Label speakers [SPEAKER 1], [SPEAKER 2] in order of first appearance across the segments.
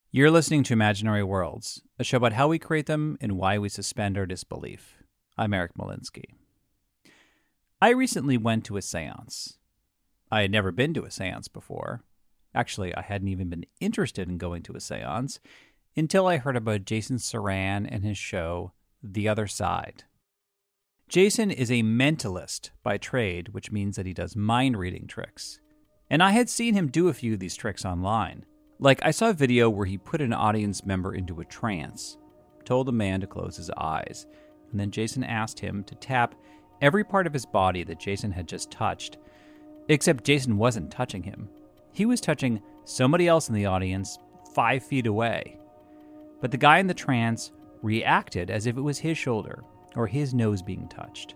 [SPEAKER 1] You're listening to Imaginary Worlds, a show about how we create them and why we suspend our disbelief. I'm Eric Molinsky. I recently went to a seance. I had never been to a seance before. Actually, I hadn't even been interested in going to a seance until I heard about Jason Saran and his show, The Other Side. Jason is a mentalist by trade, which means that he does mind-reading tricks. And I had seen him do a few of these tricks online. Like, I saw a video where he put an audience member into a trance, told a man to close his eyes, and then Jason asked him to tap every part of his body that Jason had just touched, except Jason wasn't touching him. He was touching somebody else in the audience 5 feet away. But the guy in the trance reacted as if it was his shoulder or his nose being touched.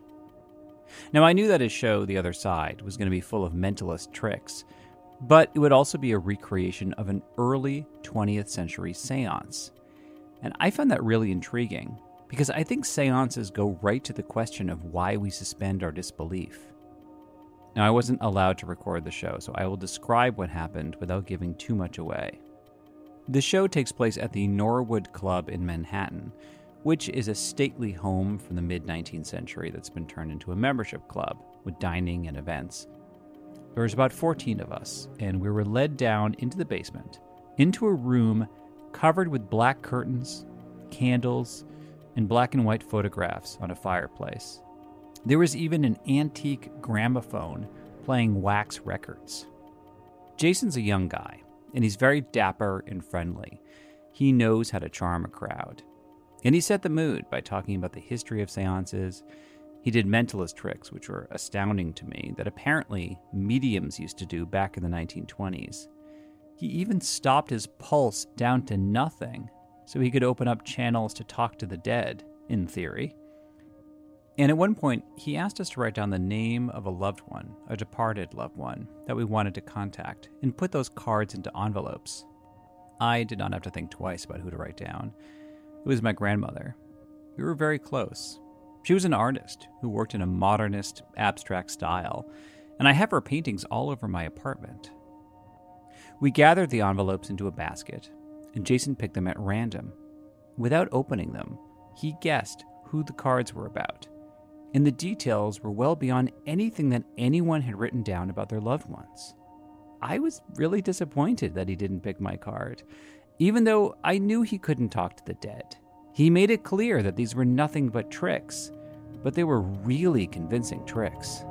[SPEAKER 1] Now, I knew that his show, The Other Side, was going to be full of mentalist tricks, but it would also be a recreation of an early 20th century seance. And I found that really intriguing, because I think seances go right to the question of why we suspend our disbelief. Now, I wasn't allowed to record the show, so I will describe what happened without giving too much away. The show takes place at the Norwood Club in Manhattan, which is a stately home from the mid-19th century that's been turned into a membership club with dining and events. There was about 14 of us, and we were led down into the basement, into a room covered with black curtains, candles, and black and white photographs on a fireplace. There was even an antique gramophone playing wax records. Jason's a young guy, and he's very dapper and friendly. He knows how to charm a crowd. And he set the mood by talking about the history of seances. He did mentalist tricks, which were astounding to me, that apparently mediums used to do back in the 1920s. He even stopped his pulse down to nothing so he could open up channels to talk to the dead, in theory. And at one point, he asked us to write down the name of a loved one, a departed loved one, that we wanted to contact, and put those cards into envelopes. I did not have to think twice about who to write down. It was my grandmother. We were very close. She was an artist who worked in a modernist, abstract style, and I have her paintings all over my apartment. We gathered the envelopes into a basket, and Jason picked them at random. Without opening them, he guessed who the cards were about, and the details were well beyond anything that anyone had written down about their loved ones. I was really disappointed that he didn't pick my card, even though I knew he couldn't talk to the dead. He made it clear that these were nothing but tricks, but they were really convincing tricks.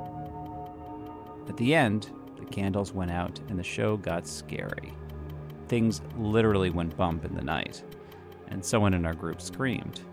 [SPEAKER 1] At the end, the candles went out and the show got scary. Things literally went bump in the night, and someone in our group screamed.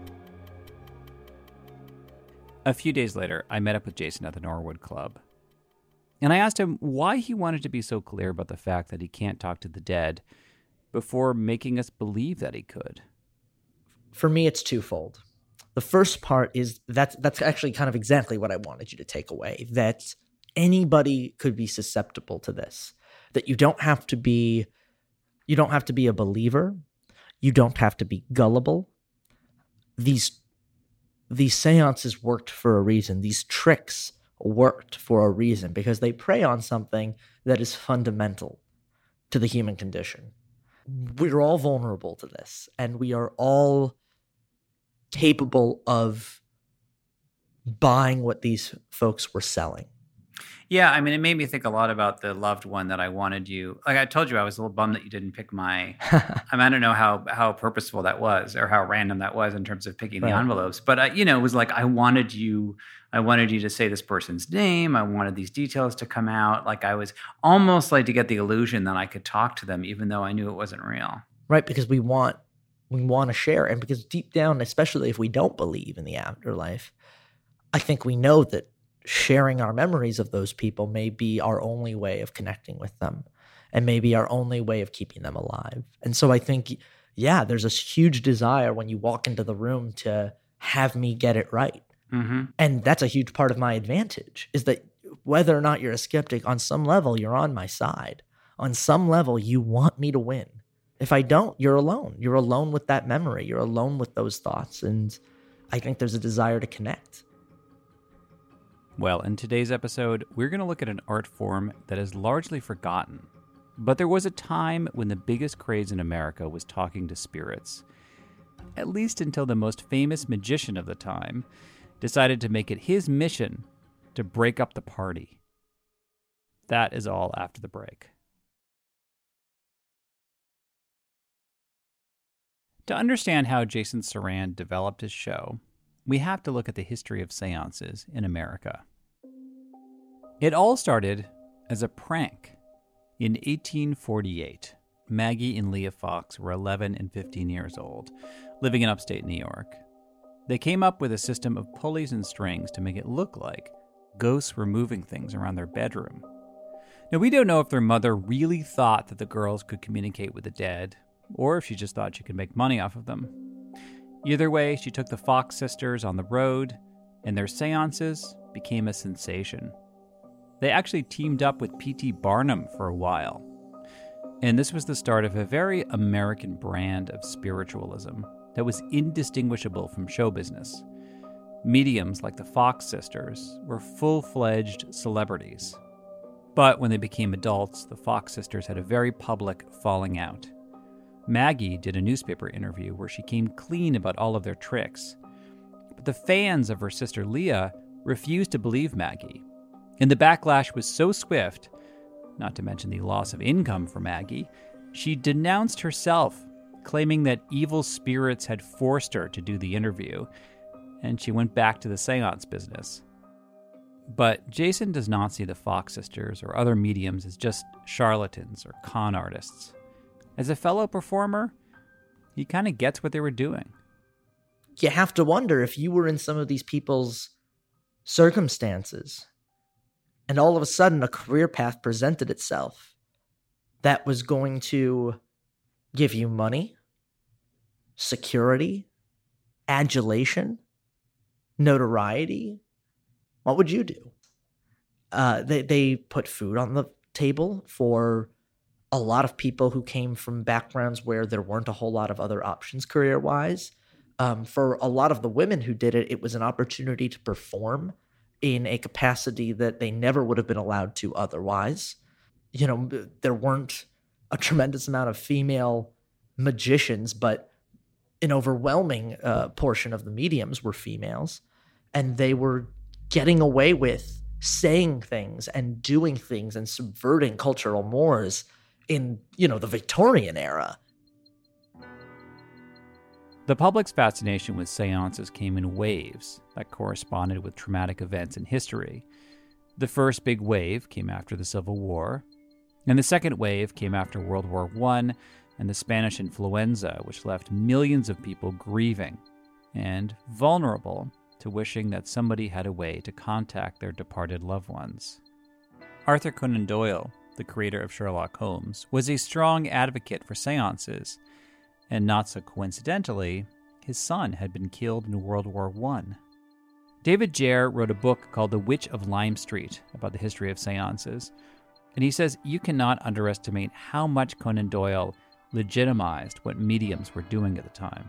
[SPEAKER 1] A few days later, I met up with Jason at the Norwood Club, and I asked him why he wanted to be so clear about the fact that he can't talk to the dead before making us believe that he could.
[SPEAKER 2] For me, it's twofold. The first part is that's actually kind of exactly what I wanted you to take away, that anybody could be susceptible to this, that you don't have to be a believer. You don't have to be gullible. These seances worked for a reason. These tricks worked for a reason because they prey on something that is fundamental to the human condition. We're all vulnerable to this, and we are all capable of buying what these folks were selling.
[SPEAKER 1] Yeah, I mean, it made me think a lot about the loved one that I wanted you. Like I told you, I was a little bummed that you didn't pick my. I don't know how purposeful that was or how random that was in terms of picking the envelopes. But it was like I wanted you to say this person's name. I wanted these details to come out. Like I was almost like to get the illusion that I could talk to them, even though I knew it wasn't real.
[SPEAKER 2] Right, because we want to share, and because deep down, especially if we don't believe in the afterlife, I think we know that sharing our memories of those people may be our only way of connecting with them and maybe our only way of keeping them alive. And so I think, there's this huge desire when you walk into the room to have me get it right.
[SPEAKER 1] Mm-hmm.
[SPEAKER 2] And that's a huge part of my advantage, is that whether or not you're a skeptic, on some level, you're on my side. On some level, you want me to win. If I don't, you're alone. You're alone with that memory. You're alone with those thoughts. And I think there's a desire to connect.
[SPEAKER 1] Well, in today's episode, we're going to look at an art form that is largely forgotten, But there was a time when the biggest craze in America was talking to spirits. At least until the most famous magician of the time decided to make it his mission to break up the party. That is all after the break. To understand how Jason Saran developed his show, we have to look at the history of seances in America. It all started as a prank. In 1848, Maggie and Leah Fox were 11 and 15 years old, living in upstate New York. They came up with a system of pulleys and strings to make it look like ghosts were moving things around their bedroom. Now, we don't know if their mother really thought that the girls could communicate with the dead, or if she just thought she could make money off of them. Either way, she took the Fox sisters on the road, and their seances became a sensation. They actually teamed up with P.T. Barnum for a while. And this was the start of a very American brand of spiritualism that was indistinguishable from show business. Mediums like the Fox sisters were full-fledged celebrities. But when they became adults, the Fox sisters had a very public falling out. Maggie did a newspaper interview where she came clean about all of their tricks. But the fans of her sister Leah refused to believe Maggie. And the backlash was so swift, not to mention the loss of income for Maggie, she denounced herself, claiming that evil spirits had forced her to do the interview, and she went back to the seance business. But Jason does not see the Fox sisters or other mediums as just charlatans or con artists. As a fellow performer, he kind of gets what they were doing.
[SPEAKER 2] You have to wonder if you were in some of these people's circumstances, and all of a sudden a career path presented itself that was going to give you money, security, adulation, notoriety. What would you do? They put food on the table for a lot of people who came from backgrounds where there weren't a whole lot of other options career-wise. For a lot of the women who did it, it was an opportunity to perform in a capacity that they never would have been allowed to otherwise. You know, there weren't a tremendous amount of female magicians, but an overwhelming portion of the mediums were females, and they were getting away with saying things and doing things and subverting cultural mores in, the Victorian era.
[SPEAKER 1] The public's fascination with seances came in waves that corresponded with traumatic events in history. The first big wave came after the Civil War, and the second wave came after World War I and the Spanish influenza, which left millions of people grieving and vulnerable to wishing that somebody had a way to contact their departed loved ones. Arthur Conan Doyle, the creator of Sherlock Holmes, was a strong advocate for seances, and not so coincidentally, his son had been killed in World War I. David Jare wrote a book called The Witch of Lime Street about the history of seances, and he says you cannot underestimate how much Conan Doyle legitimized what mediums were doing at the time.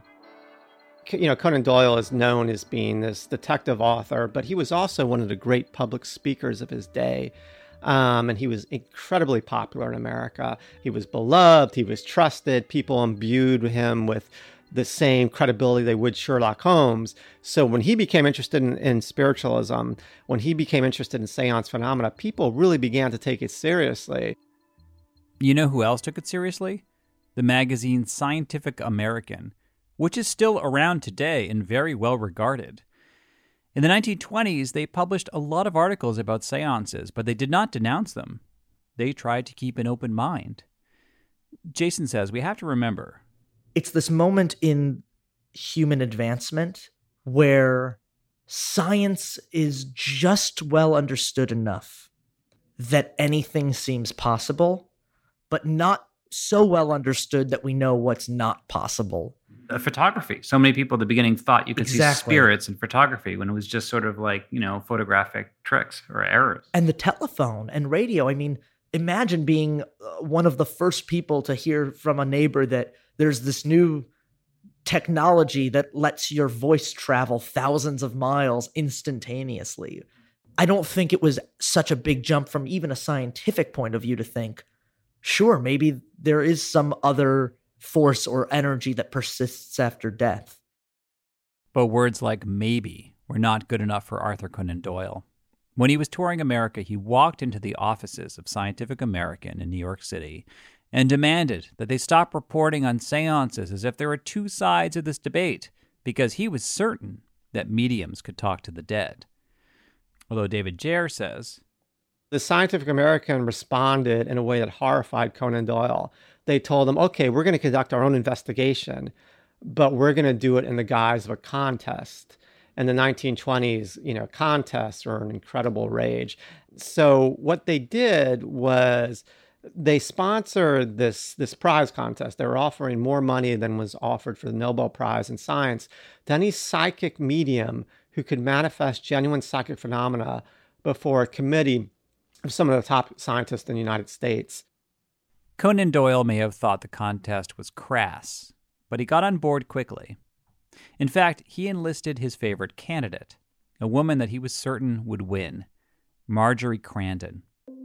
[SPEAKER 3] Conan Doyle is known as being this detective author, but he was also one of the great public speakers of his day. And he was incredibly popular in America. He was beloved. He was trusted. People imbued him with the same credibility they would Sherlock Holmes. So when he became interested in spiritualism, when he became interested in seance phenomena, people really began to take it seriously.
[SPEAKER 1] You know who else took it seriously? The magazine Scientific American, which is still around today and very well regarded. In the 1920s, they published a lot of articles about seances, but they did not denounce them. They tried to keep an open mind. Jason says we have to remember,
[SPEAKER 2] it's this moment in human advancement where science is just well understood enough that anything seems possible, but not so well understood that we know what's not possible.
[SPEAKER 1] Photography. So many people at the beginning thought you could see spirits in photography when it was just sort of like, photographic tricks or errors.
[SPEAKER 2] And the telephone and radio. I mean, imagine being one of the first people to hear from a neighbor that there's this new technology that lets your voice travel thousands of miles instantaneously. I don't think it was such a big jump from even a scientific point of view to think, sure, maybe there is some other force or energy that persists after death.
[SPEAKER 1] But words like maybe were not good enough for Arthur Conan Doyle. When he was touring America, he walked into the offices of Scientific American in New York City and demanded that they stop reporting on seances as if there were two sides of this debate, because he was certain that mediums could talk to the dead. Although David Jair says,
[SPEAKER 3] the Scientific American responded in a way that horrified Conan Doyle. They told him, okay, we're going to conduct our own investigation, but we're going to do it in the guise of a contest. In the 1920s, contests were an incredible rage. So what they did was they sponsored this prize contest. They were offering more money than was offered for the Nobel Prize in Science to any psychic medium who could manifest genuine psychic phenomena before a committee of some of the top scientists in the United States.
[SPEAKER 1] Conan Doyle may have thought the contest was crass, but he got on board quickly. In fact, he enlisted his favorite candidate, a woman that he was certain would win, Marjorie Crandon.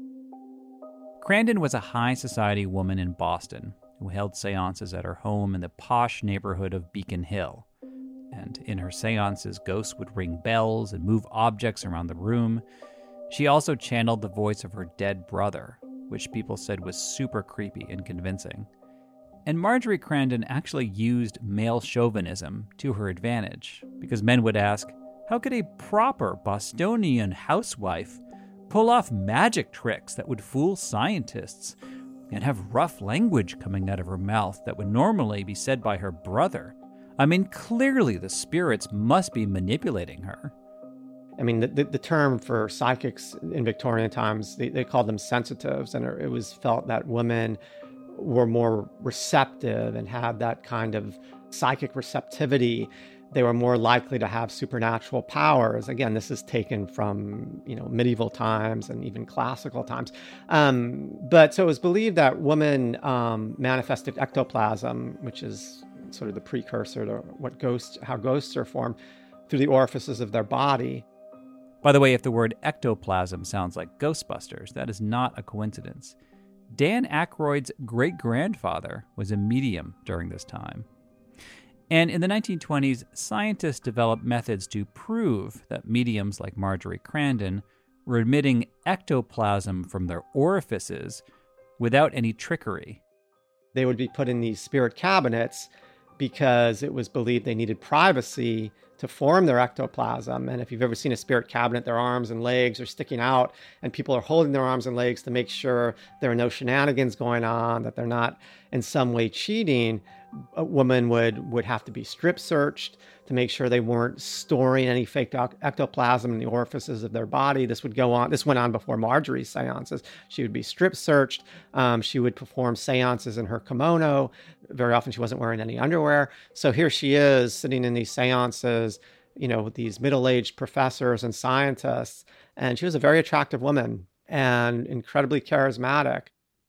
[SPEAKER 1] Crandon was a high society woman in Boston who held seances at her home in the posh neighborhood of Beacon Hill. And in her seances, ghosts would ring bells and move objects around the room. She also channeled the voice of her dead brother, which people said was super creepy and convincing. And Marjorie Crandon actually used male chauvinism to her advantage, because men would ask, how could a proper Bostonian housewife pull off magic tricks that would fool scientists and have rough language coming out of her mouth that would normally be said by her brother? I mean, clearly the spirits must be manipulating her.
[SPEAKER 3] I mean, the term for psychics in Victorian times, they called them sensitives, and it was felt that women were more receptive and had that kind of psychic receptivity. They were more likely to have supernatural powers. Again, this is taken from, medieval times and even classical times. But so it was believed that women manifested ectoplasm, which is sort of the precursor to how ghosts are formed, through the orifices of their body.
[SPEAKER 1] By the way, if the word ectoplasm sounds like Ghostbusters, that is not a coincidence. Dan Aykroyd's great-grandfather was a medium during this time. And in the 1920s, scientists developed methods to prove that mediums like Marjorie Crandon were emitting ectoplasm from their orifices without any trickery.
[SPEAKER 3] They would be put in these spirit cabinets because it was believed they needed privacy to form their ectoplasm. And if you've ever seen a spirit cabinet, their arms and legs are sticking out, and people are holding their arms and legs to make sure there are no shenanigans going on, that they're not in some way cheating. A woman would have to be strip searched to make sure they weren't storing any fake ectoplasm in the orifices of their body. This went on before Marjorie's seances. She would be strip searched. She would perform seances in her kimono. Very often she wasn't wearing any underwear. So here she is sitting in these seances, with these middle-aged professors and scientists. And she was a very attractive woman and incredibly charismatic.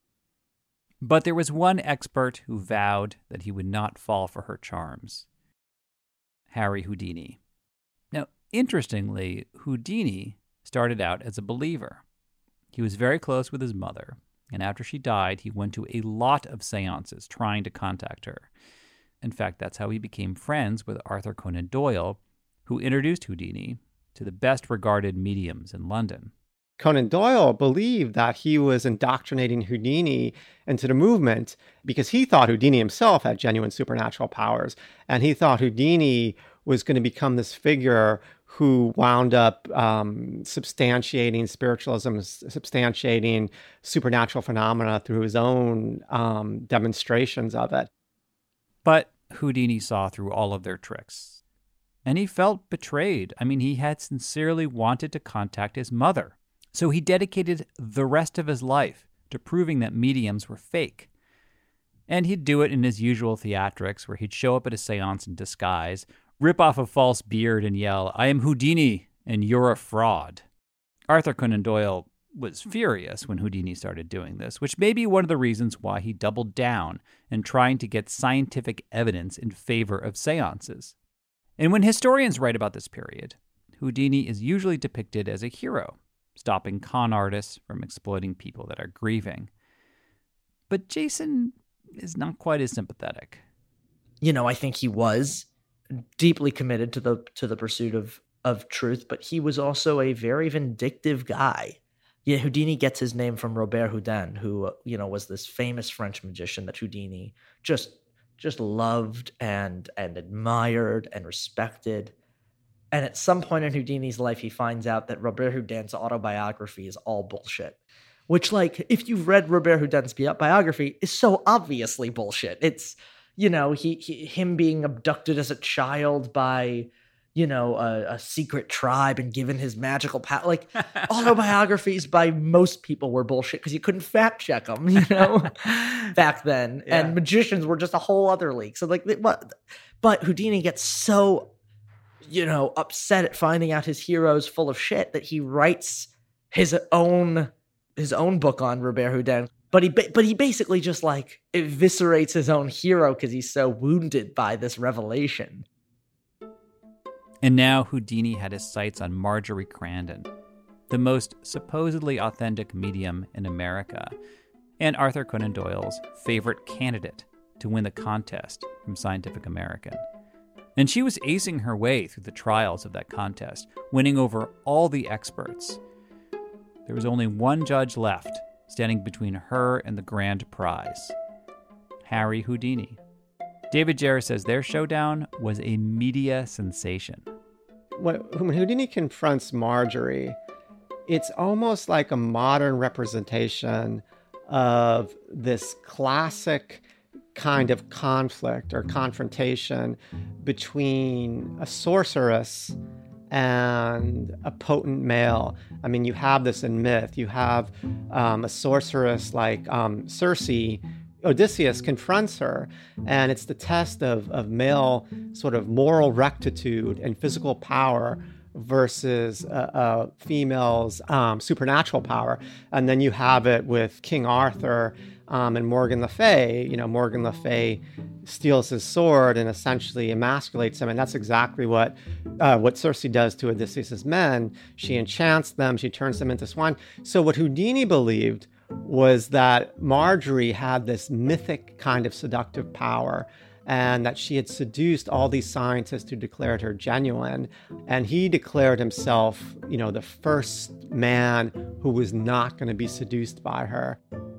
[SPEAKER 1] But there was one expert who vowed that he would not fall for her charms: Harry Houdini. Now, interestingly, Houdini started out as a believer. He was very close with his mother, and after she died, he went to a lot of seances trying to contact her. In fact, that's how he became friends with Arthur Conan Doyle, who introduced Houdini to the best-regarded mediums in London.
[SPEAKER 3] Conan Doyle believed that he was indoctrinating Houdini into the movement because he thought Houdini himself had genuine supernatural powers. And he thought Houdini was going to become this figure who wound up substantiating spiritualism, substantiating supernatural phenomena through his own demonstrations of it.
[SPEAKER 1] But Houdini saw through all of their tricks. And he felt betrayed. I mean, he had sincerely wanted to contact his mother. So he dedicated the rest of his life to proving that mediums were fake. And he'd do it in his usual theatrics, where he'd show up at a seance in disguise, rip off a false beard and yell, "I am Houdini, and you're a fraud." Arthur Conan Doyle was furious when Houdini started doing this, which may be one of the reasons why he doubled down in trying to get scientific evidence in favor of seances. And when historians write about this period, Houdini is usually depicted as a hero, stopping con artists from exploiting people that are grieving. But Jason is not quite as sympathetic.
[SPEAKER 2] I think he was deeply committed to the pursuit of truth, but he was also a very vindictive guy. Yeah, Houdini gets his name from Robert Houdin, who was this famous French magician that Houdini just loved and admired and respected. And at some point in Houdini's life, he finds out that Robert Houdin's autobiography is all bullshit. Which, if you've read Robert Houdin's biography, is so obviously bullshit. It's, him being abducted as a child by, a secret tribe and given his magical power. Autobiographies by most people were bullshit because you couldn't fact check them, back then. Yeah. And magicians were just a whole other league. So, but Houdini gets so, upset at finding out his hero's full of shit that he writes his own book on Robert Houdin. But he basically just eviscerates his own hero because he's so wounded by this revelation.
[SPEAKER 1] And now Houdini had his sights on Marjorie Crandon, the most supposedly authentic medium in America, and Arthur Conan Doyle's favorite candidate to win the contest from Scientific American. And she was acing her way through the trials of that contest, winning over all the experts. There was only one judge left, standing between her and the grand prize, Harry Houdini. David Jarrett says their showdown was a media sensation.
[SPEAKER 3] When Houdini confronts Marjorie, it's almost like a modern representation of this classic kind of conflict or confrontation between a sorceress and a potent male. I mean, you have this in myth. You have a sorceress like Circe. Odysseus confronts her, and it's the test of male sort of moral rectitude and physical power versus a female's supernatural power. And then you have it with King Arthur and Morgan Le Fay. Morgan Le Fay steals his sword and essentially emasculates him, and that's exactly what Circe does to Odysseus's men. She enchants them, she turns them into swine. So what Houdini believed was that Marjorie had this mythic kind of seductive power, and that she had seduced all these scientists who declared her genuine. And he declared himself, the first man who was not going to be seduced by her.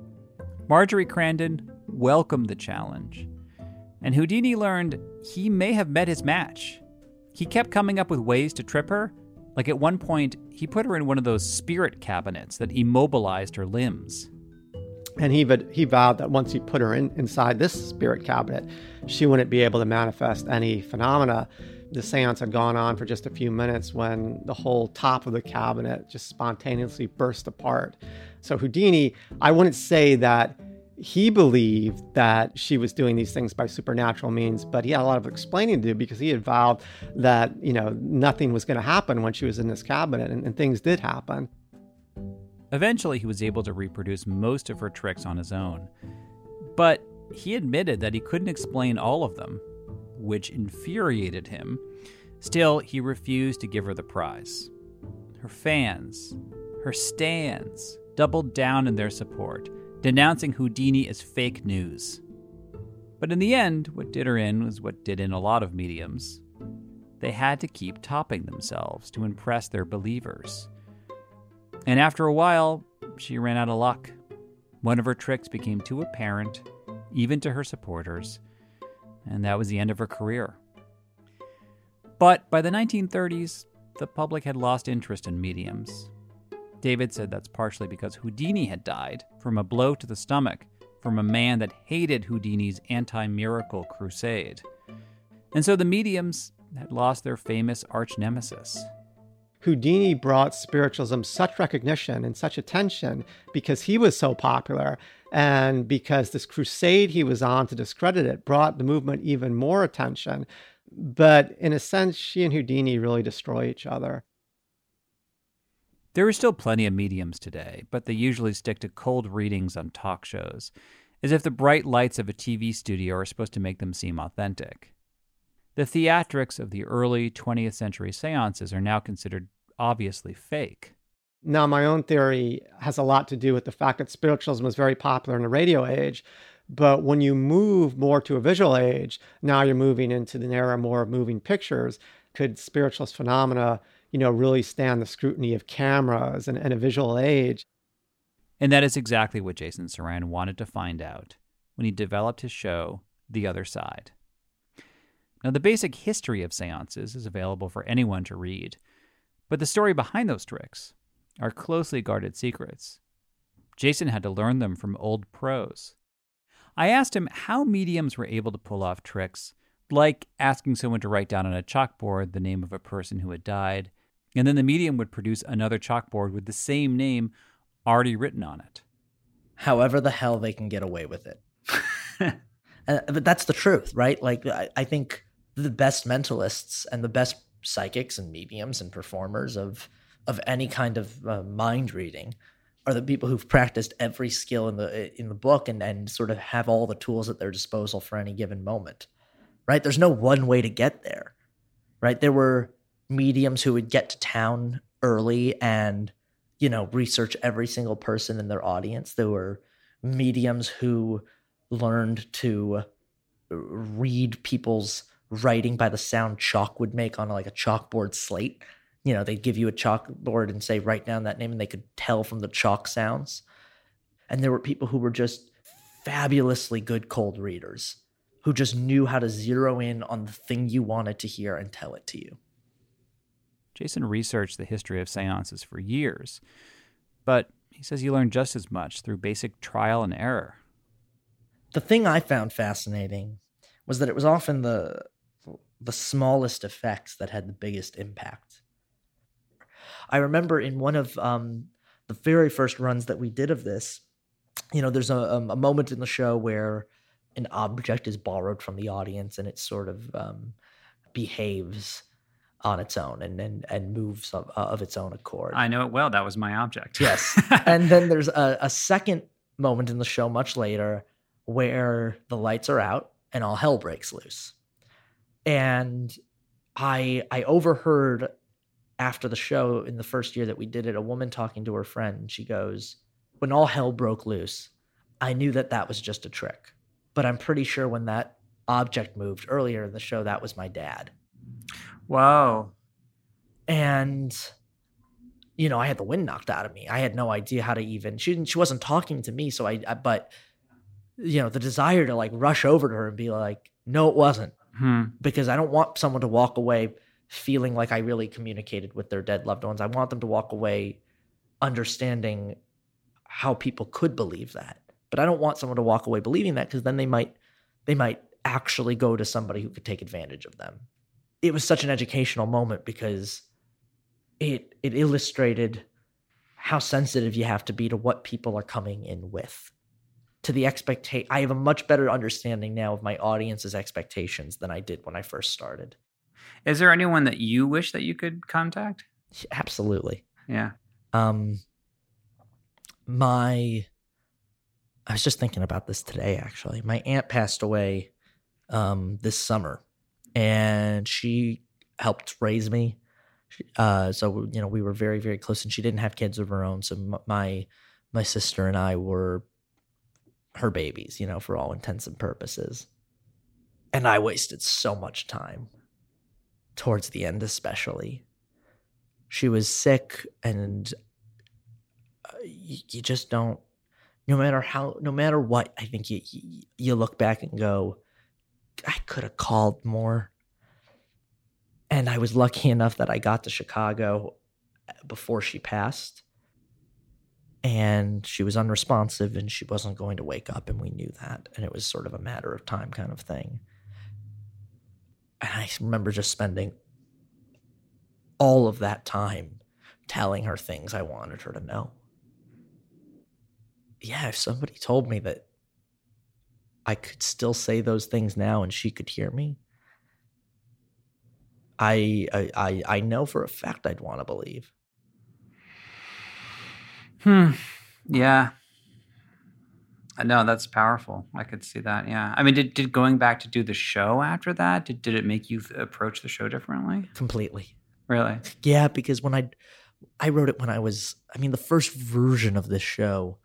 [SPEAKER 1] Marjorie Crandon welcomed the challenge, and Houdini learned he may have met his match. He kept coming up with ways to trip her. At one point, he put her in one of those spirit cabinets that immobilized her limbs.
[SPEAKER 3] And he vowed that once he put her inside this spirit cabinet, she wouldn't be able to manifest any phenomena. The seance had gone on for just a few minutes when the whole top of the cabinet just spontaneously burst apart. So Houdini, I wouldn't say that he believed that she was doing these things by supernatural means, but he had a lot of explaining to do because he had vowed that, nothing was going to happen when she was in this cabinet, and things did happen.
[SPEAKER 1] Eventually, he was able to reproduce most of her tricks on his own, but he admitted that he couldn't explain all of them, which infuriated him. Still, he refused to give her the prize. Her fans, her stans, doubled down in their support, denouncing Houdini as fake news. But in the end, what did her in was what did in a lot of mediums. They had to keep topping themselves to impress their believers. And after a while, she ran out of luck. One of her tricks became too apparent, even to her supporters, and that was the end of her career. But by the 1930s, the public had lost interest in mediums. David said that's partially because Houdini had died from a blow to the stomach from a man that hated Houdini's anti-miracle crusade. And so the mediums had lost their famous arch-nemesis.
[SPEAKER 3] Houdini brought spiritualism such recognition and such attention because he was so popular, and because this crusade he was on to discredit it brought the movement even more attention. But in a sense, she and Houdini really destroy each other.
[SPEAKER 1] There are still plenty of mediums today, but they usually stick to cold readings on talk shows, as if the bright lights of a TV studio are supposed to make them seem authentic. The theatrics of the early 20th century seances are now considered obviously fake.
[SPEAKER 3] Now, my own theory has a lot to do with the fact that spiritualism was very popular in the radio age. But when you move more to a visual age, now you're moving into the era more of moving pictures. Could spiritualist phenomena, really stand the scrutiny of cameras and a visual age?
[SPEAKER 1] And that is exactly what Jason Saran wanted to find out when he developed his show, The Other Side. Now, the basic history of seances is available for anyone to read, but the story behind those tricks are closely guarded secrets. Jason had to learn them from old pros. I asked him how mediums were able to pull off tricks like asking someone to write down on a chalkboard the name of a person who had died, and then the medium would produce another chalkboard with the same name already written on it.
[SPEAKER 2] However the hell they can get away with it. But that's the truth, right? Like, I think the best mentalists and the best psychics and mediums and performers of any kind of mind reading are the people who've practiced every skill in the book and sort of have all the tools at their disposal for any given moment, right? There's no one way to get there, right? There were mediums who would get to town early and, research every single person in their audience. There were mediums who learned to read people's writing by the sound chalk would make on like a chalkboard slate. They'd give you a chalkboard and say, write down that name, and they could tell from the chalk sounds. And there were people who were just fabulously good cold readers who just knew how to zero in on the thing you wanted to hear and tell it to you.
[SPEAKER 1] Jason researched the history of seances for years, but he says he learned just as much through basic trial and error.
[SPEAKER 2] The thing I found fascinating was that it was often the smallest effects that had the biggest impact. I remember in one of the very first runs that we did of this, there's a moment in the show where an object is borrowed from the audience and it sort of behaves on its own and moves of its own accord.
[SPEAKER 1] I know it well. That was my object.
[SPEAKER 2] Yes. And then there's a second moment in the show much later where the lights are out and all hell breaks loose. And I overheard after the show in the first year that we did it, a woman talking to her friend, and she goes, when all hell broke loose, I knew that was just a trick. But I'm pretty sure when that object moved earlier in the show, that was my dad.
[SPEAKER 1] Wow.
[SPEAKER 2] And, I had the wind knocked out of me. I had no idea how to even, she wasn't talking to me. So but the desire to like rush over to her and be like, no, it wasn't. Because I don't want someone to walk away feeling like I really communicated with their dead loved ones. I want them to walk away understanding how people could believe that. But I don't want someone to walk away believing that, because then they might actually go to somebody who could take advantage of them. It was such an educational moment because it illustrated how sensitive you have to be to what people are coming in with. To the expectation, I have a much better understanding now of my audience's expectations than I did when I first started.
[SPEAKER 1] Is there anyone that you wish that you could contact?
[SPEAKER 2] Absolutely.
[SPEAKER 1] Yeah.
[SPEAKER 2] I was just thinking about this today, actually. My aunt passed away this summer, and she helped raise me. So, we were very, very close, and she didn't have kids of her own. So my sister and I were her babies, for all intents and purposes. And I wasted so much time towards the end, especially. She was sick, and you just don't, no matter what, I think you look back and go, I could have called more. And I was lucky enough that I got to Chicago before she passed. And she was unresponsive, and she wasn't going to wake up, and we knew that. And it was sort of a matter of time kind of thing. And I remember just spending all of that time telling her things I wanted her to know. Yeah, if somebody told me that I could still say those things now and she could hear me, I know for a fact I'd want to believe.
[SPEAKER 1] Yeah. No, that's powerful. I could see that. Yeah. I mean, did going back to do the show after that, did it make you approach the show differently?
[SPEAKER 2] Completely.
[SPEAKER 1] Really?
[SPEAKER 2] Yeah, because when I wrote it when the first version of this show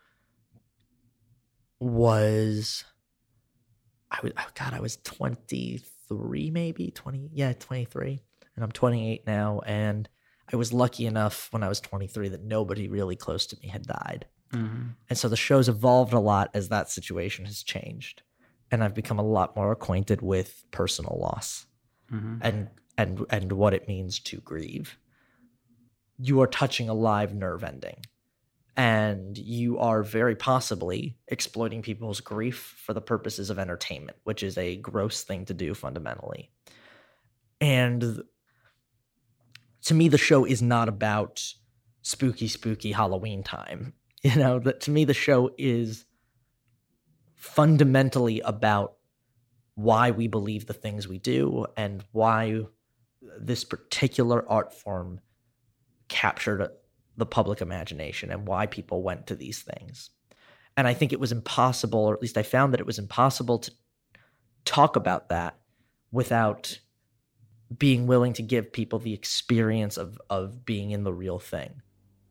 [SPEAKER 2] was, I was 23 maybe, 23. And I'm 28 now. And I was lucky enough when I was 23 that nobody really close to me had died. Mm-hmm. And so the show's evolved a lot as that situation has changed. And I've become a lot more acquainted with personal loss and what it means to grieve. You are touching a live nerve ending. And you are very possibly exploiting people's grief for the purposes of entertainment, which is a gross thing to do fundamentally. And to me, the show is not about spooky Halloween time. To me, the show is fundamentally about why we believe the things we do and why this particular art form captured the public imagination and why people went to these things. And I think it was impossible, or at least I found that it was impossible to talk about that without being willing to give people the experience of being in the real thing.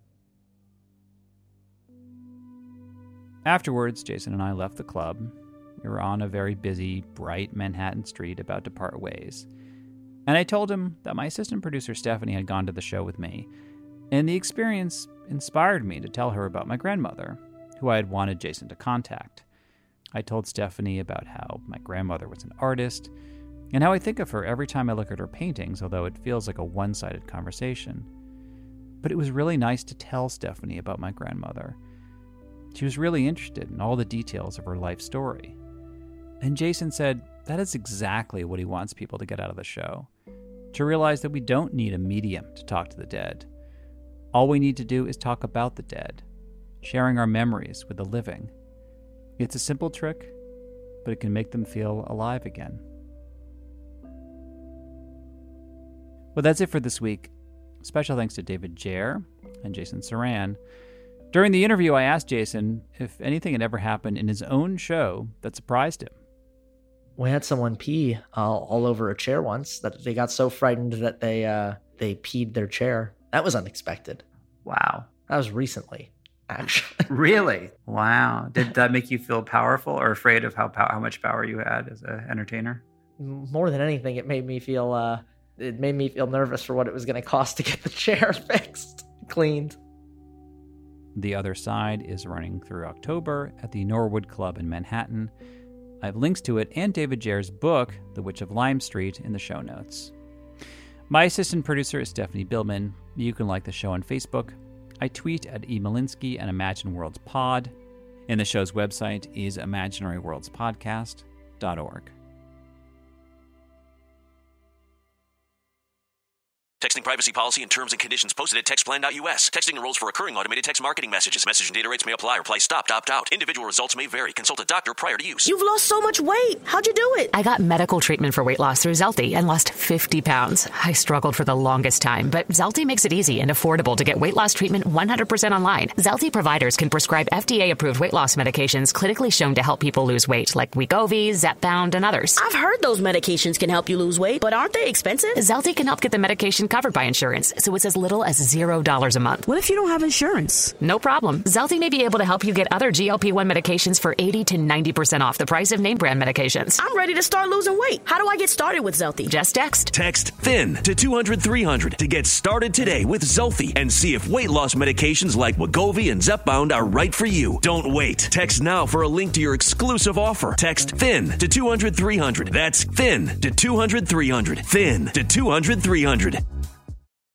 [SPEAKER 1] Afterwards, Jason and I left the club. We were on a very busy, bright Manhattan street about to part ways. And I told him that my assistant producer Stephanie had gone to the show with me, and the experience inspired me to tell her about my grandmother, who I had wanted Jason to contact. I told Stephanie about how my grandmother was an artist, and how I think of her every time I look at her paintings, although it feels like a one-sided conversation. But it was really nice to tell Stephanie about my grandmother. She was really interested in all the details of her life story. And Jason said that is exactly what he wants people to get out of the show, to realize that we don't need a medium to talk to the dead. All we need to do is talk about the dead, sharing our memories with the living. It's a simple trick, but it can make them feel alive again. Well, that's it for this week. Special thanks to David Jair and Jason Saran. During the interview, I asked Jason if anything had ever happened in his own show that surprised him.
[SPEAKER 2] We had someone pee all over a chair once that they got so frightened that they peed their chair. That was unexpected.
[SPEAKER 1] Wow.
[SPEAKER 2] That was recently, actually.
[SPEAKER 1] Really? Wow. Did that make you feel powerful or afraid of how much power you had as an entertainer?
[SPEAKER 2] More than anything, it made me feel nervous for what it was going to cost to get the chair fixed, cleaned.
[SPEAKER 1] The Other Side is running through October at the Norwood Club in Manhattan. I have links to it and David Jair's book, The Witch of Lime Street, in the show notes. My assistant producer is Stephanie Billman. You can like the show on Facebook. I tweet at eMalinsky and Imagine Worlds Pod. And the show's website is imaginaryworldspodcast.org.
[SPEAKER 4] Texting privacy policy and terms and conditions posted at textplan.us. Texting enrolls for recurring automated text marketing messages. Message and data rates may apply. Reply stopped, opt out. Individual results may vary. Consult a doctor prior to use.
[SPEAKER 5] You've lost so much weight. How'd you do it?
[SPEAKER 6] I got medical treatment for weight loss through Zelty and lost 50 pounds. I struggled for the longest time, but Zelty makes it easy and affordable to get weight loss treatment 100% online. Zelty providers can prescribe FDA-approved weight loss medications clinically shown to help people lose weight, like Wegovy, Zepbound, and others.
[SPEAKER 5] I've heard those medications can help you lose weight, but aren't they expensive?
[SPEAKER 6] Zelty can help get the medication covered by insurance, so it's as little as $0 a month.
[SPEAKER 5] What if you don't have insurance?
[SPEAKER 6] No problem. Zelty may be able to help you get other GLP-1 medications for 80 to 90% off the price of name brand medications.
[SPEAKER 5] I'm ready to start losing weight. How do I get started with Zelty?
[SPEAKER 6] Just text.
[SPEAKER 4] Text THIN to 200-300 to get started today with Zelty and see if weight loss medications like Wegovy and Zepbound are right for you. Don't wait. Text now for a link to your exclusive offer. Text THIN to 200-300. That's THIN to 200-300. THIN to 200-300.